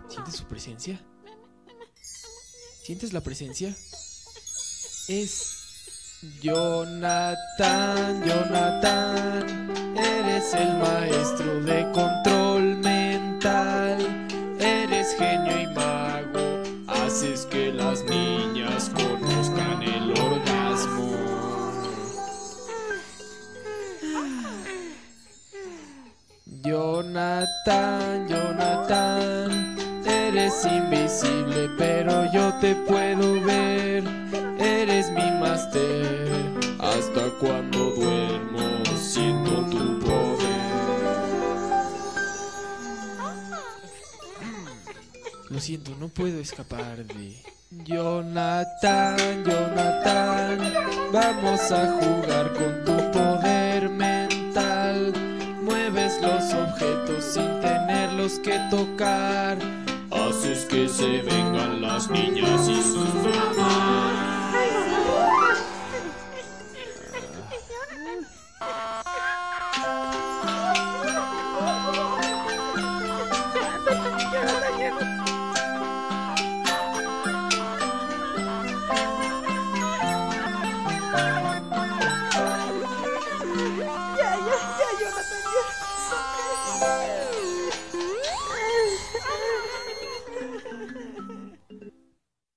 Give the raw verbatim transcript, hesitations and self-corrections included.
¿Sientes su presencia? ¿Sientes la presencia? Es Jonathan, Jonathan, eres el maestro de control mental. Eres genio y mago, haces que las niñas conozcan el orgasmo. Jonathan, Jonathan, eres invisible, pero yo te puedo ver. Eres mi máster, hasta cuando duermo siento tu poder. Lo siento, no puedo escapar de... Jonathan, Jonathan, vamos a jugar con tu poder mental. Mueves los objetos sin tenerlos que tocar. Haces que se vengan las niñas y sus mamás. Ya, ya, ya, Jonathan, ya.